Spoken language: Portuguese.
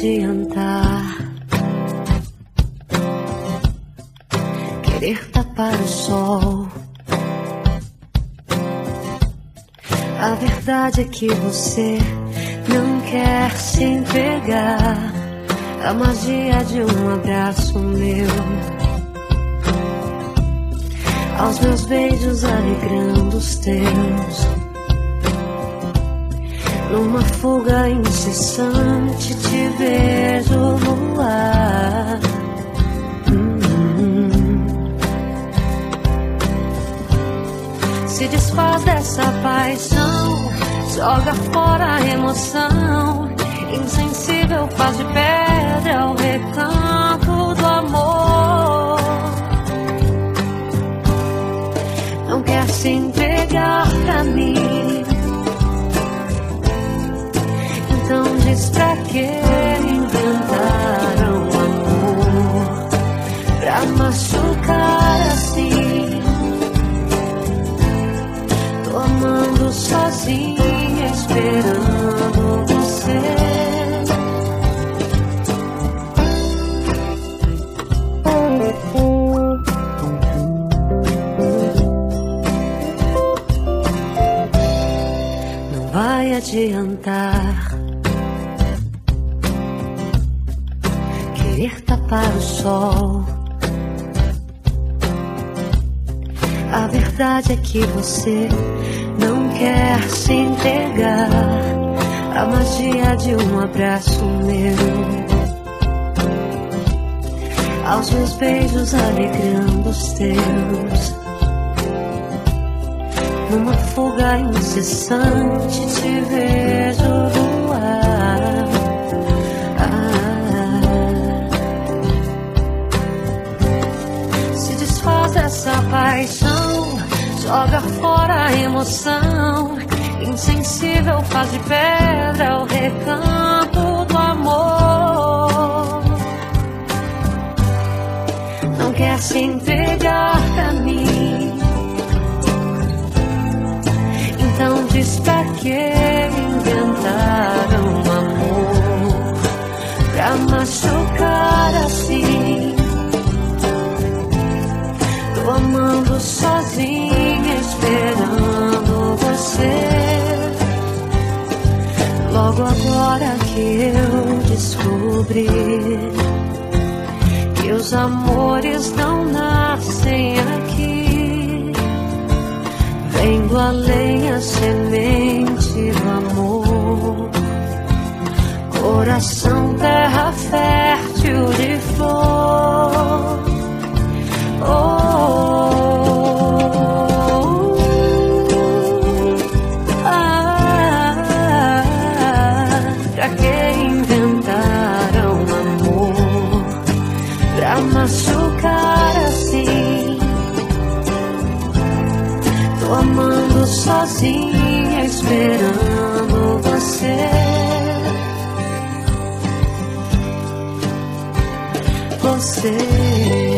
adiantar querer tapar o sol. A verdade é que você não quer se entregar à magia de um abraço meu, aos meus beijos alegrando os teus. Numa fuga incessante te vejo voar. Se desfaz dessa paixão, joga fora a emoção. Insensível faz de pedra o recanto do amor. Não quer se entregar pra mim, então diz pra que inventaram amor pra machucar assim. Tô amando sozinha, esperando você. Não vai adiantar querer tapar o sol. A verdade é que você não quer se entregar à magia de um abraço meu, aos meus beijos alegrando os teus. Numa fuga incessante te vejo voar. Se desfaz dessa paixão, joga fora a emoção. Insensível faz de pedra o recanto do amor. Não quer se entregar pra mim, então diz pra que inventaram amor pra machucar assim. Tô amando sozinha, esperando você. Logo agora que eu descobri que os amores não nascem aqui, vem do além a semente do amor. Coração, terra fértil de flor. Pra que inventaram amor pra machucar assim? Tô amando sozinha, esperando você. Você